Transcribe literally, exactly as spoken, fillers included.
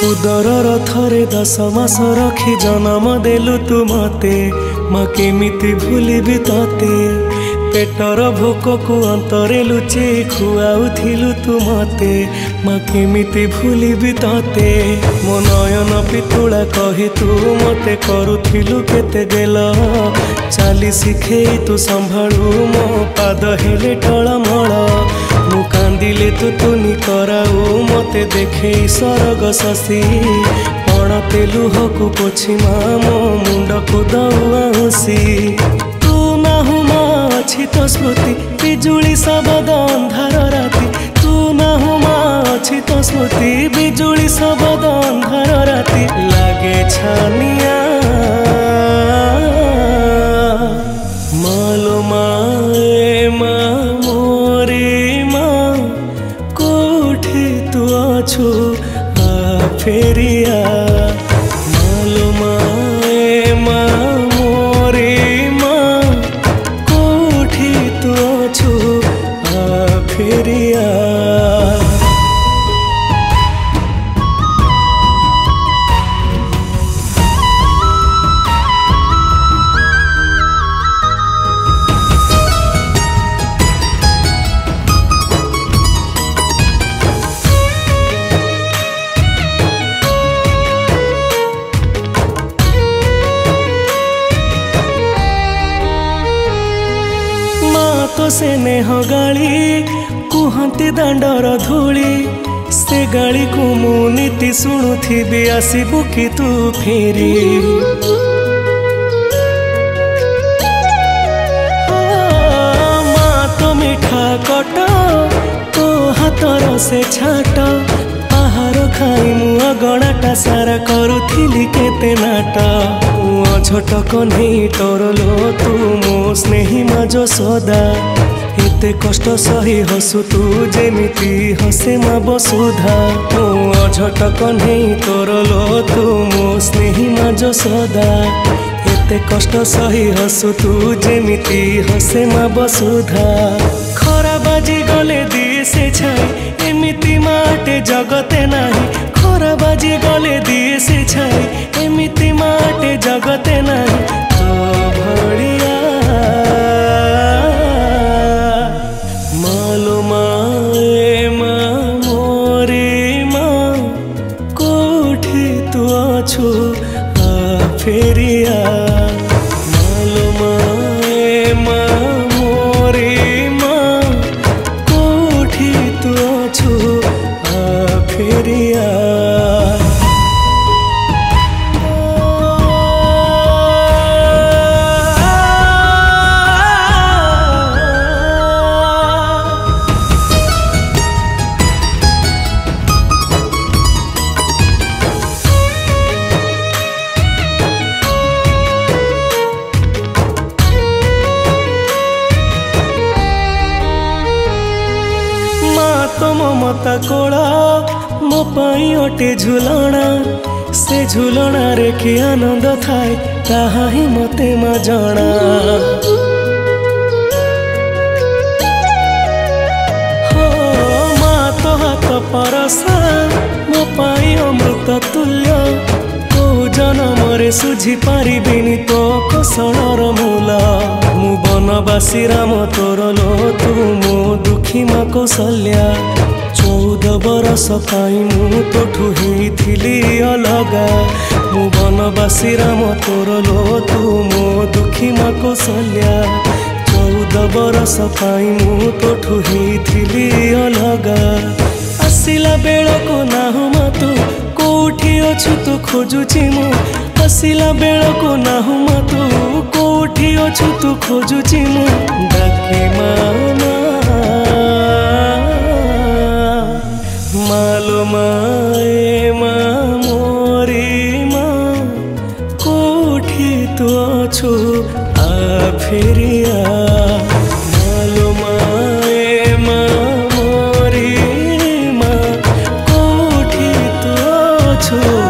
उदर रथरे दस मास रखी जन्म देलु तू मते माँ केमिति भूलिबी तते पेटर भोक को अंतरे लुचे खुआउथिलु तू मते माँ केमिति भूलिबी तते मो नयन पितुला कही तू मते करुथिलु केते गेल चाली शिखेई तू संभाळु मो पाद हेले टळमळ मु कांदिले तू तुनी कराऊ मते देखे सरग शशि पणते लुहकु पोछि मा मो मुंड को दउआसी तू नाहु मा अछि तो स्मृति बिजुली सबद अंधार राति तू नाहु मा अछि तो स्मृति बिजुली सबद अंधार राति लागे छानिया मालो माए मा छु आ फेरिया मालो माए मा मोरे मा कोठी तू छु आ फेरिया तो से नेह गाली कुहती दांडर धूली से गाली को मु नीति शुणुथी आसबु कि तू फेरी माँ तो मिठा कट तो हाथर से छाट आहार खाई मु अगणाटा सारा करुथिली केते नाट छोट कन्हई तोर लो तू मो स्नेही माजो सदा एते कष्ट सही हसु तू जेमिति हसे मा बसुधा मो छोट कन्हई तोर लो तू मो स्नेही माजो सदा एते कष्ट सही हसु तू जेमिति हसे मा बसुधा खरा बाजी गले दिए से छाई एमिति माटे जगते नाही खरा बाजी गले दिए से छाई एमिति माटे जगते नाही तो भड़िया मालो माए मा मोरे मा कोठी तू छु आ फेरिया मालो माए मा मोरे मा कोठी तू छु आ फेरिया ममता कोला मो पाई अटे झुलना से झुलना रे कि आनंद थाए ताहा ही मते मा जाना हो माँ तो हाथ परसा मो पाई अमृत तुल्य तो जन्म रे सुझी पारिबिनी तो कोसलर मूल मु बनवासी राम तोर लो तू मो दुखी मा कौशल्या चौदह बरस पाई मु तोठू हेइथिली अलगा मु बनवासी राम तोर लो तू मो दुखी मा कौशल्या चौदह बरस पाई मु तोठू हेइथिली अलगा आसिला बेल को नाहु मा तू कोठी अछु तू खोजुची मु आसिला बेल को नाहु मा तू कोठी अछु तू खोजुची मु डाके मामा मालो माए मा मोरे मा कोठी तू छु आ फेरिया मालो माए मा मोरे मा कोठी तू छु।